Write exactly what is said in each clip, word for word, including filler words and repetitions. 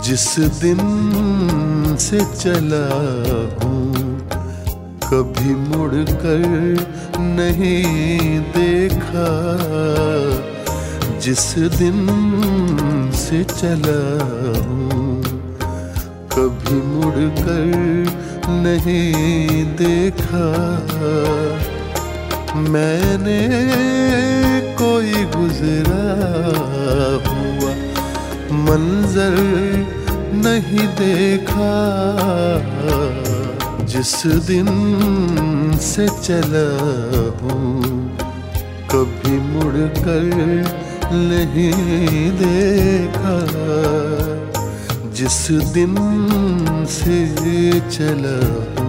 जिस दिन से चला हूँ कभी मुड़कर नहीं देखा। जिस दिन से चला हूँ कभी मुड़कर नहीं देखा। मैंने कोई गुजरा हुआ मंजर नहीं देखा। जिस दिन से चला हूँ कभी मुड़कर नहीं देखा। जिस दिन से चला हूँ।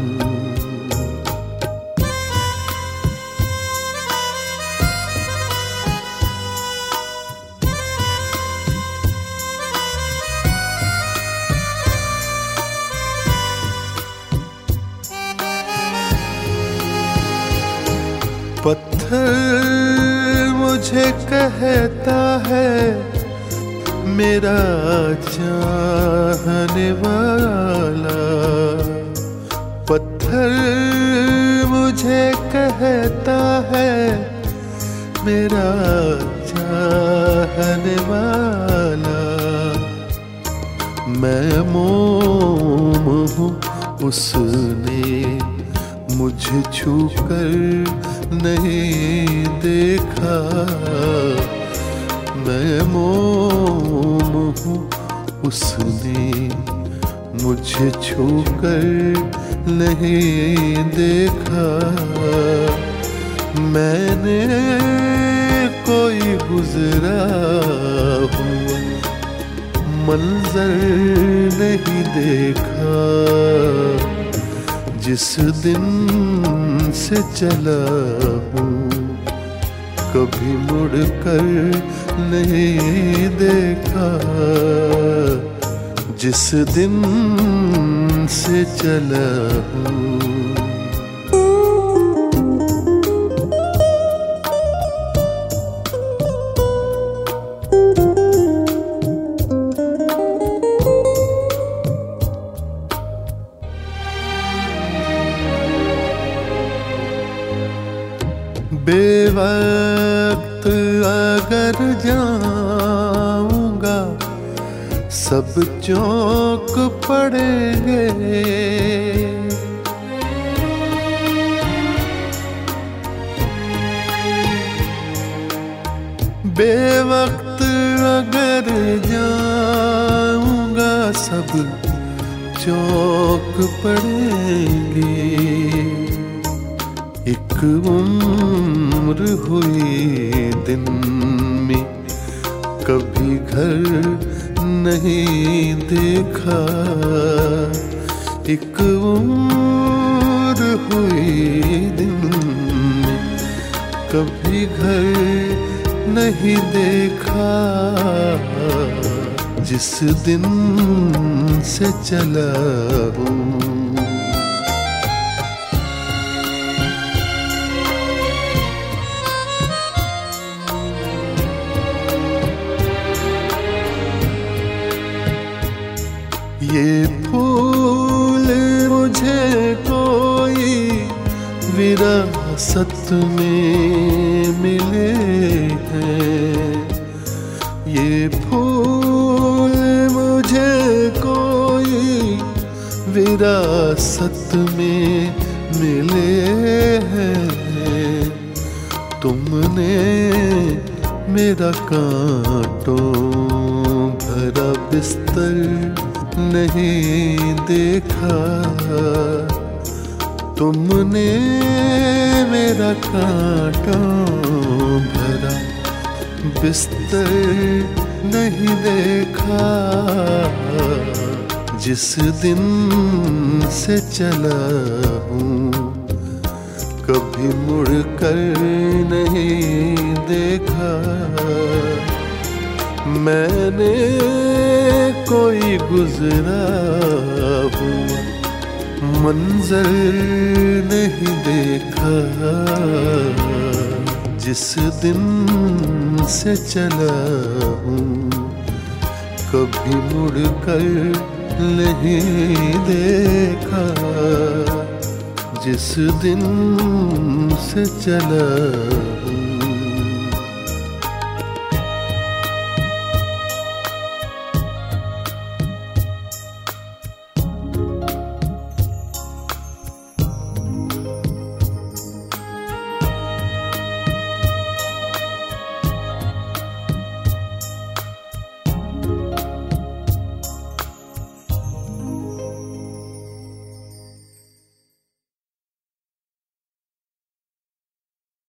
पत्थर मुझे कहता है मेरा चाहने वाला। पत्थर मुझे कहता है मेरा चाहने वाला। मैं मोम हूँ उसने मुझे छूकर नहीं देखा। मैं मोम हूँ उसने मुझे छूकर नहीं देखा। मैंने कोई गुजरा हुआ मंजर नहीं देखा। जिस दिन से चला हूँ कभी मुड़कर नहीं देखा। जिस दिन से चला हूँ। बेवक्त अगर जाऊंगा सब चौंक पड़ेंगे। बेवक्त अगर जाऊंगा सब चौंक पड़ेंगे। एक उम्र हुई दिन में कभी घर नहीं देखा। एक उम्र हुई दिन में कभी घर नहीं देखा। जिस दिन से चला हूँ ये फूल मुझे कोई विरासत में मिले हैं। ये फूल मुझे कोई विरासत में मिले हैं। तुमने मेरा कांटों भरा बिस्तर नहीं देखा। तुमने मेरा कांटों भरा बिस्तर नहीं देखा। जिस दिन से चला हूँ कभी मुड़कर नहीं देखा। मैंने कोई गुजरा हुआ मंजर नहीं देखा। जिस दिन से चला हूँ कभी मुड़कर नहीं देखा। जिस दिन से चला